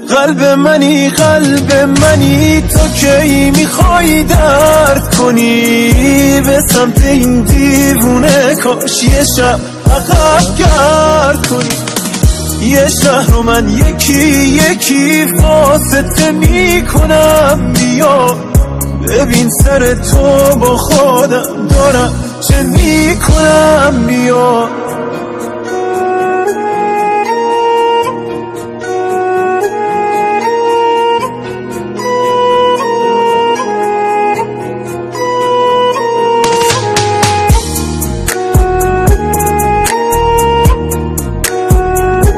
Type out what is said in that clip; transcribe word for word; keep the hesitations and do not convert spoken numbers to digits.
قلب منی قلب منی تو کی میخوای درد کنی به سمت این دیوونه کاش یه شب عقب گرد کنی یه شهر رو من یکی یکی واسطه میکنم بیا ببین سر تو با خودم دارم چه میکنم بیا